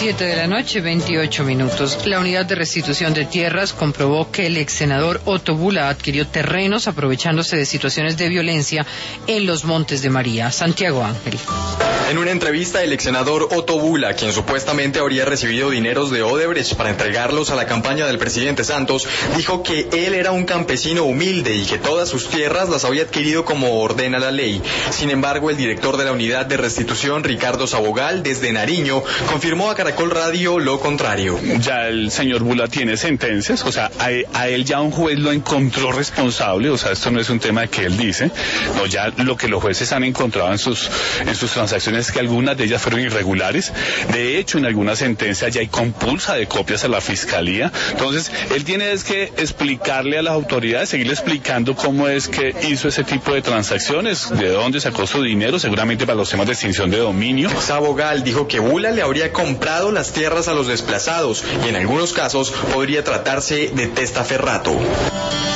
7:28 p.m. La Unidad de Restitución de Tierras comprobó que el ex senador Otto Bula adquirió terrenos aprovechándose de situaciones de violencia en los Montes de María. Santiago Ángel. En una entrevista, el ex senador Otto Bula, quien supuestamente habría recibido dineros de Odebrecht para entregarlos a la campaña del presidente Santos, dijo que él era un campesino humilde y que todas sus tierras las había adquirido como ordena la ley. Sin embargo, el director de la Unidad de Restitución, Ricardo Sabogal, desde Nariño, confirmó a Caracol Radio lo contrario. Ya el señor Bula tiene sentencias, o sea, a él ya un juez lo encontró responsable, o sea, esto no es un tema que él dice, no, ya lo que los jueces han encontrado en sus transacciones es que algunas de ellas fueron irregulares. De hecho, en algunas sentencias ya hay compulsa de copias a la fiscalía. Entonces, él tiene es que explicarle a las autoridades, seguirle explicando cómo es que hizo ese tipo de transacciones, de dónde sacó su dinero, seguramente para los temas de extinción de dominio. Sabogal dijo que Bula le habría comprado las tierras a los desplazados y en algunos casos podría tratarse de testaferrato.